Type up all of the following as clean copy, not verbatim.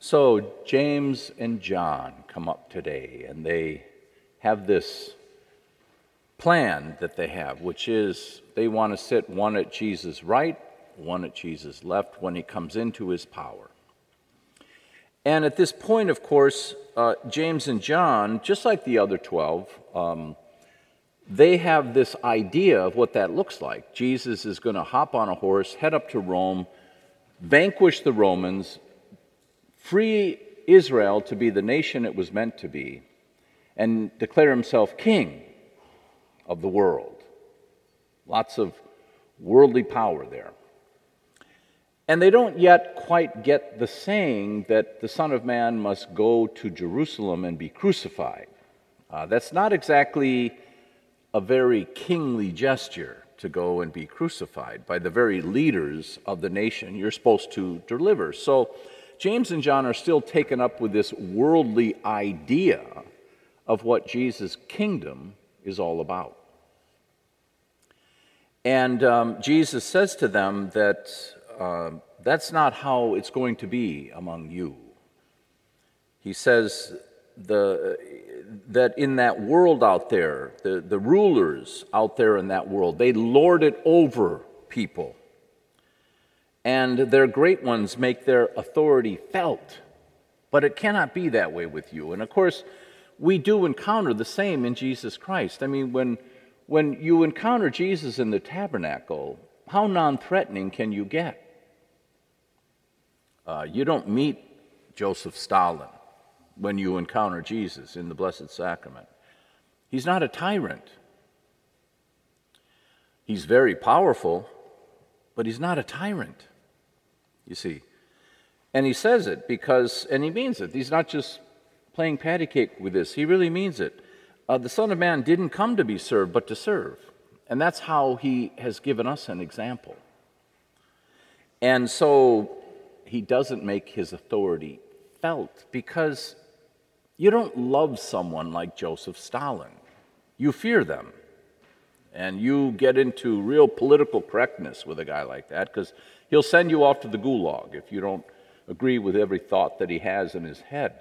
So James and John come up today, and they have this plan that they have, which is they want to sit one at Jesus' right, one at Jesus' left when he comes into his power. And at this point, of course, James and John, just like the other 12, they have this idea of what that looks like. Jesus is going to hop on a horse, head up to Rome, vanquish the Romans, free Israel to be the nation it was meant to be, and declare himself king of the world. Lots of worldly power there. And they don't yet quite get the saying that the Son of Man must go to Jerusalem and be crucified. That's not exactly a very kingly gesture to go and be crucified by the very leaders of the nation you're supposed to deliver. So James and John are still taken up with this worldly idea of what Jesus' kingdom is all about. And Jesus says to them that that's not how it's going to be among you. He says that in that world out there, the rulers out there in that world, they lord it over people. And their great ones make their authority felt. But it cannot be that way with you. And of course, we do encounter the same in Jesus Christ. I mean, when you encounter Jesus in the tabernacle, how non-threatening can you get? You don't meet Joseph Stalin when you encounter Jesus in the Blessed Sacrament. He's not a tyrant. He's very powerful, but he's not a tyrant, you see. And he says it and he means it. He's not just playing patty cake with this. He really means it. The Son of Man didn't come to be served, but to serve. And that's how he has given us an example. And so he doesn't make his authority felt because you don't love someone like Joseph Stalin. You fear them. And you get into real political correctness with a guy like that because he'll send you off to the gulag if you don't agree with every thought that he has in his head.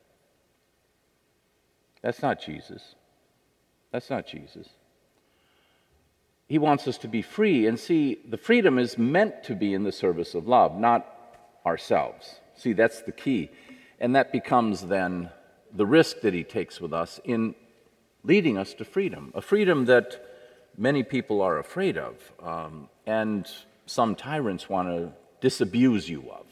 That's not Jesus. That's not Jesus. He wants us to be free. And see, the freedom is meant to be in the service of love, not ourselves. See, that's the key. And that becomes then the risk that he takes with us in leading us to freedom, a freedom that many people are afraid of, and some tyrants want to disabuse you of.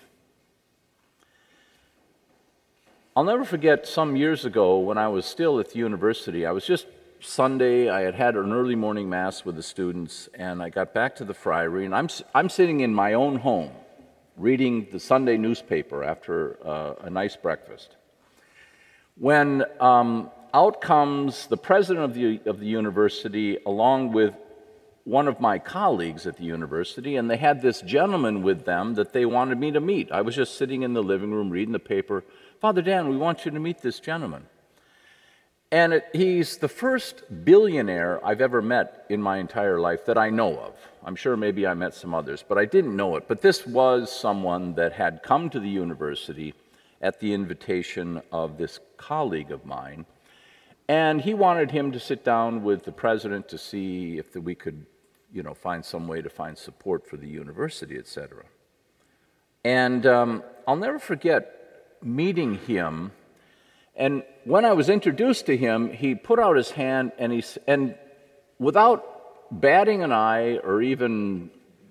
I'll never forget some years ago when I was still at the university. I was just Sunday, I had an early morning mass with the students, and I got back to the friary, and I'm sitting in my own home reading the Sunday newspaper after a nice breakfast, when out comes the president of the university along with one of my colleagues at the university, and they had this gentleman with them that they wanted me to meet. I was just sitting in the living room reading the paper. Father Dan, we want you to meet this gentleman. And he's the first billionaire I've ever met in my entire life that I know of. I'm sure maybe I met some others, but I didn't know it. But this was someone that had come to the university at the invitation of this colleague of mine. And he wanted him to sit down with the president to see if we could, find some way to find support for the university, etc. And I'll never forget meeting him. And when I was introduced to him, he put out his hand and without batting an eye or even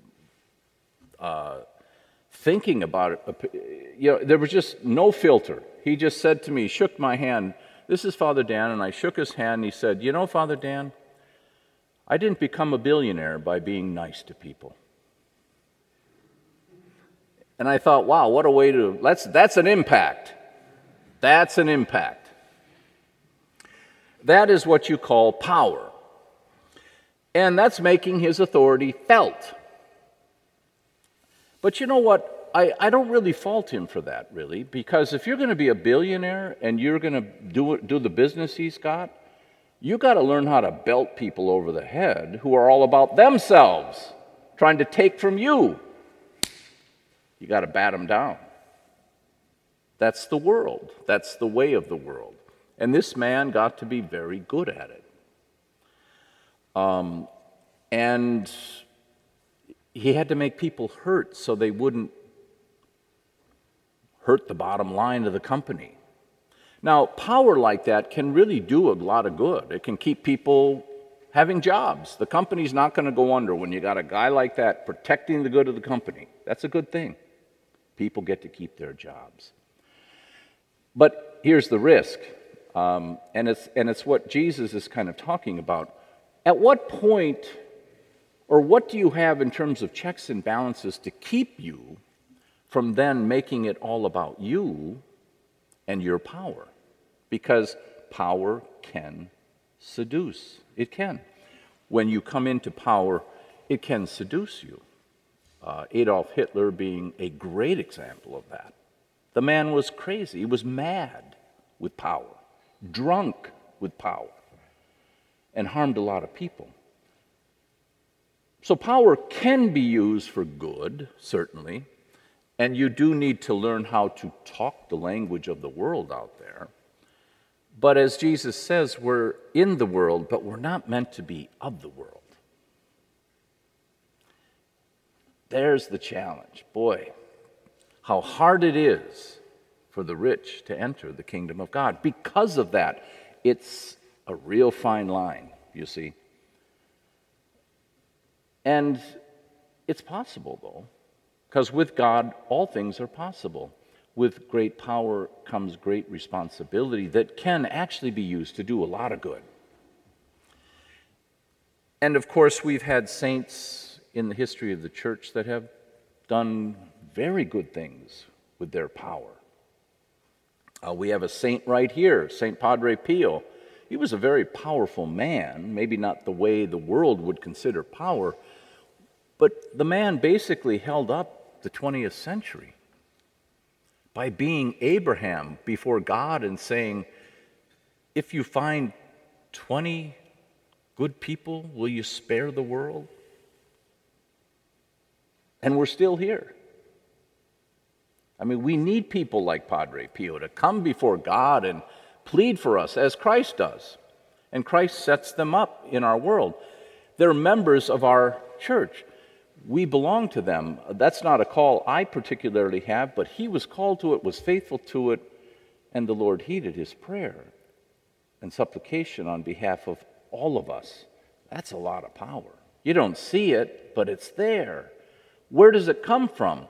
thinking about it, there was just no filter. He just said to me, shook my hand, "This is Father Dan," and I shook his hand, and he said, "Father Dan, I didn't become a billionaire by being nice to people." And I thought, wow, what a way that's an impact. That's an impact. That is what you call power. And that's making his authority felt. But you know what? I don't really fault him for that, really, because if you're going to be a billionaire and you're going to do the business he's got, you got to learn how to belt people over the head who are all about themselves, trying to take from you. You got to bat them down. That's the world. That's the way of the world. And this man got to be very good at it. And he had to make people hurt so they wouldn't hurt the bottom line of the company. Now, power like that can really do a lot of good. It can keep people having jobs. The company's not going to go under when you got a guy like that protecting the good of the company. That's a good thing. People get to keep their jobs. But here's the risk, and it's what Jesus is kind of talking about. At what point, or what do you have in terms of checks and balances to keep you from then making it all about you and your power? Because power can seduce. It can. When you come into power, it can seduce you. Adolf Hitler being a great example of that. The man was crazy. He was mad with power, drunk with power, and harmed a lot of people. So power can be used for good, certainly, and you do need to learn how to talk the language of the world out there. But as Jesus says, we're in the world, but we're not meant to be of the world. There's the challenge. Boy, how hard it is for the rich to enter the kingdom of God. Because of that, it's a real fine line, you see. And it's possible, though, because with God, all things are possible. With great power comes great responsibility that can actually be used to do a lot of good. And of course, we've had saints in the history of the church that have done very good things with their power. We have a saint right here, St. Padre Pio. He was a very powerful man, maybe not the way the world would consider power, but the man basically held up the 20th century by being Abraham before God and saying, if you find 20 good people, will you spare the world? And we're still here. I mean, we need people like Padre Pio to come before God and plead for us as Christ does. And Christ sets them up in our world. They're members of our church. We belong to them. That's not a call I particularly have, but he was called to it, was faithful to it, and the Lord heeded his prayer and supplication on behalf of all of us. That's a lot of power. You don't see it, but it's there. Where does it come from?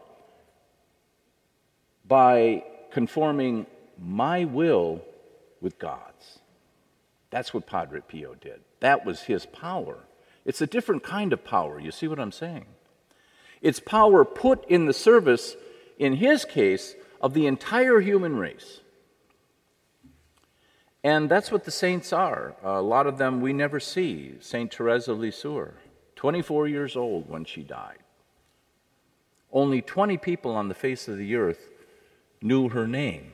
By conforming my will with God's. That's what Padre Pio did. That was his power. It's a different kind of power. You see what I'm saying? It's power put in the service, in his case, of the entire human race. And that's what the saints are. A lot of them we never see. St. Therese of Lisieux, 24 years old when she died. Only 20 people on the face of the earth knew her name.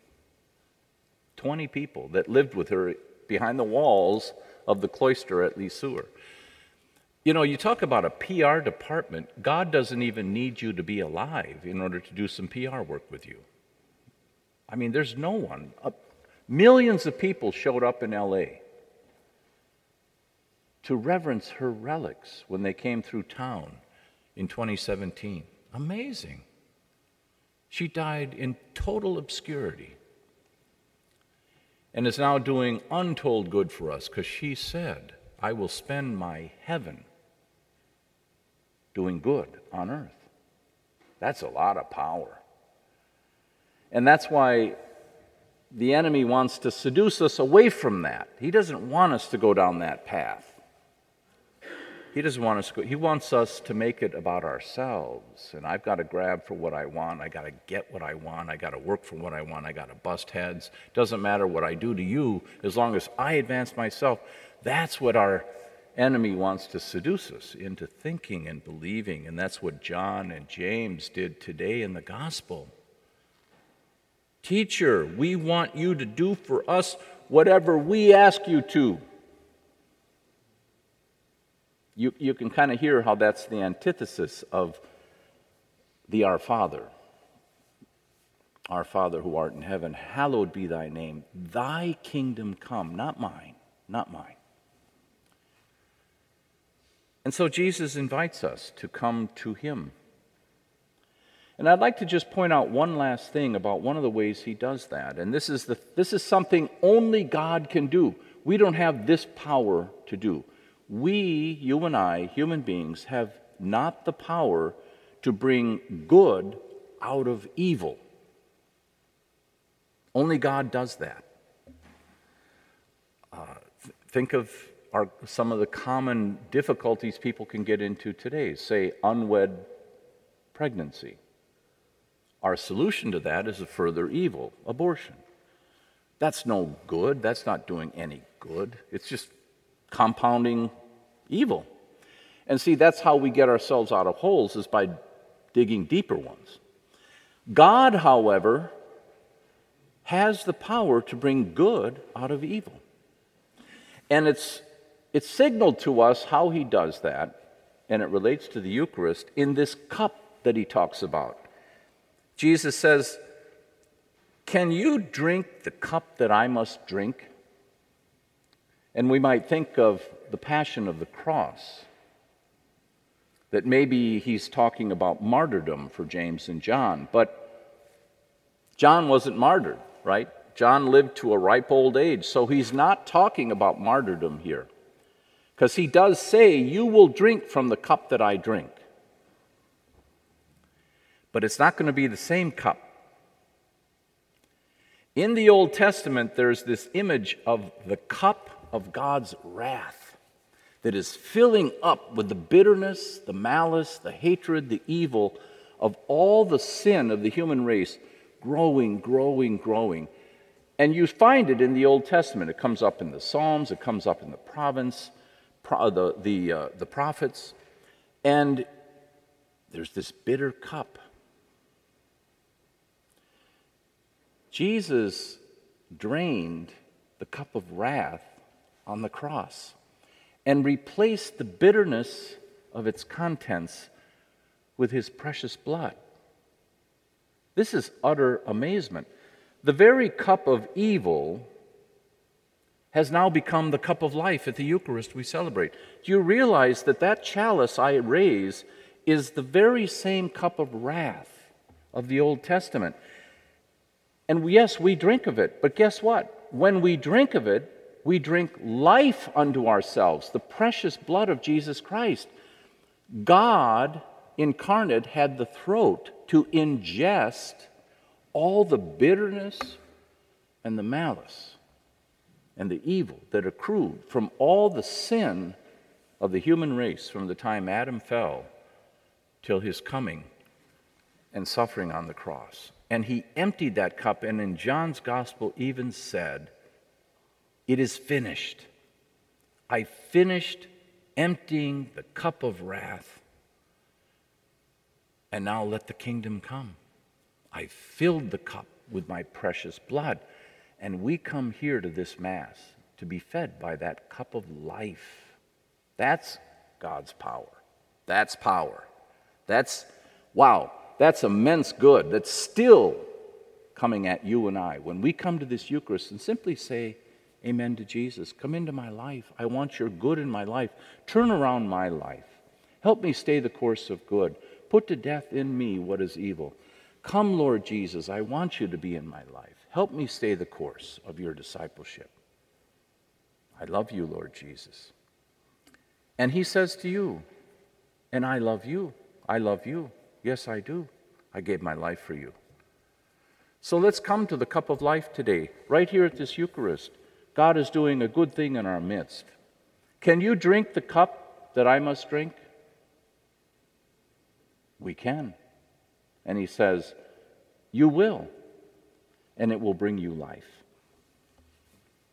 20 people that lived with her behind the walls of the cloister at Lisieux. You know, you talk about a PR department. God doesn't even need you to be alive in order to do some PR work with you. I mean, there's no one. Millions of people showed up in L.A. to reverence her relics when they came through town in 2017. Amazing. She died in total obscurity and is now doing untold good for us because she said, I will spend my heaven doing good on earth. That's a lot of power. And that's why the enemy wants to seduce us away from that. He doesn't want us to go down that path. He doesn't want us to go. He wants us to make it about ourselves. And I've got to grab for what I want. I got to get what I want. I got to work for what I want. I got to bust heads. Doesn't matter what I do to you as long as I advance myself. That's what our enemy wants to seduce us into thinking and believing. And that's what John and James did today in the gospel. Teacher, we want you to do for us whatever we ask you to. You can kind of hear how that's the antithesis of the Our Father. Our Father who art in heaven, hallowed be thy name. Thy kingdom come, not mine, not mine. And so Jesus invites us to come to him. And I'd like to just point out one last thing about one of the ways he does that. And this is something only God can do. We don't have this power to do. We, you and I, human beings, have not the power to bring good out of evil. Only God does that. Think of some of the common difficulties people can get into today. Say, unwed pregnancy. Our solution to that is a further evil, abortion. That's no good. That's not doing any good. It's just compounding evil. And see, that's how we get ourselves out of holes, is by digging deeper ones. God, however, has the power to bring good out of evil. And it's signaled to us how he does that, and it relates to the Eucharist, in this cup that he talks about. Jesus says, "Can you drink the cup that I must drink?" And we might think of the Passion of the Cross, that maybe he's talking about martyrdom for James and John, but John wasn't martyred, right? John lived to a ripe old age, so he's not talking about martyrdom here. Because he does say, "You will drink from the cup that I drink." But it's not going to be the same cup. In the Old Testament, there's this image of the cup of God's wrath that is filling up with the bitterness, the malice, the hatred, the evil of all the sin of the human race, growing, growing, growing. And you find it in the Old Testament. It comes up in the Psalms, it comes up in the prophets, and there's this bitter cup. Jesus drained the cup of wrath on the cross and replaced the bitterness of its contents with his precious blood. This is utter amazement. The very cup of evil has now become the cup of life at the Eucharist we celebrate. Do you realize that that chalice I raise is the very same cup of wrath of the Old Testament? And yes, we drink of it, but guess what? When we drink of it, we drink life unto ourselves, the precious blood of Jesus Christ. God incarnate had the throat to ingest all the bitterness and the malice and the evil that accrued from all the sin of the human race from the time Adam fell till his coming and suffering on the cross. And he emptied that cup, and in John's gospel even said, "It is finished. I finished emptying the cup of wrath, and now let the kingdom come. I filled the cup with my precious blood." And we come here to this Mass to be fed by that cup of life. That's God's power. That's power. That's immense good that's still coming at you and I. When we come to this Eucharist and simply say, "Amen to Jesus, come into my life. I want your good in my life. Turn around my life. Help me stay the course of good. Put to death in me what is evil. Come, Lord Jesus, I want you to be in my life. Help me stay the course of your discipleship. I love you, Lord Jesus." And he says to you, "And I love you. I love you. Yes, I do. I gave my life for you." So let's come to the cup of life today, right here at this Eucharist. God is doing a good thing in our midst. Can you drink the cup that I must drink? We can. And he says, "You will, and it will bring you life."